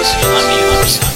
pussy, I'm your pussy.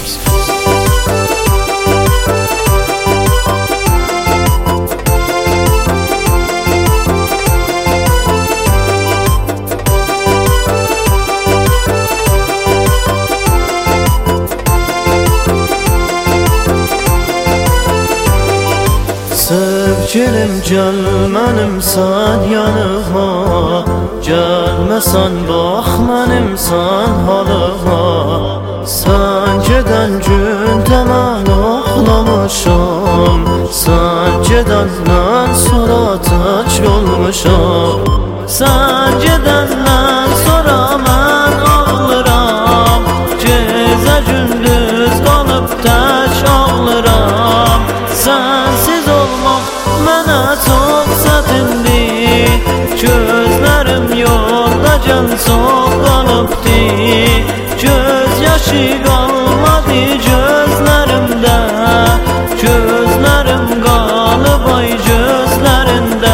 Sevgilim gelmenim sen yanıma, gelmesen bak benim sen halıma. Sen giden günde ben ağlamışam, sen gidenden sonra tek olmuşam. Sen gidenden sonra ben ağlıram, gece gündüz kalıp tek ağlıram. Sensiz olmak mənə çox çətindir, gözlərim yolda can çox qalıbdı. Göz yaşı qalmadı gözlərimdə, gözlərim qalıb ay gözlərində.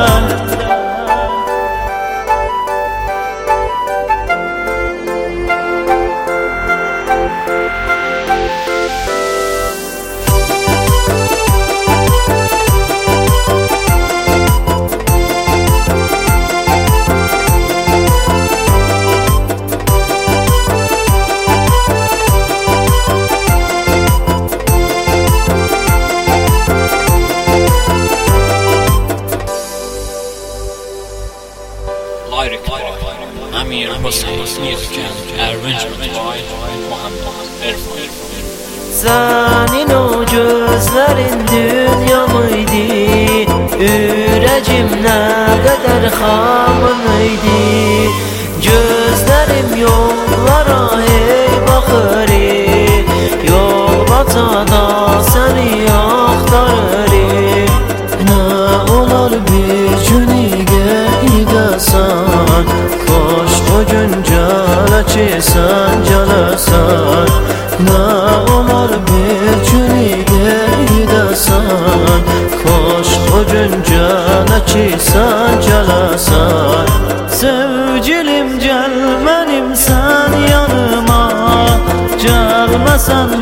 Lyric, I'm your pussy, music and arrangement by Muhammed Erfan. Senin o gözlerin dünya mıydı? Yüreğim ne kadar hamıydı? Gözlerim yollara hey bakır, yol batada seni aktarır. Ne olar bir gün gidesen, koş o gün gele ki sen gelesen. Ne olar bir gün gidesen, koş o gün gele ki sen gelesen. Sevgilim gelmenim sen yanıma, gelmesen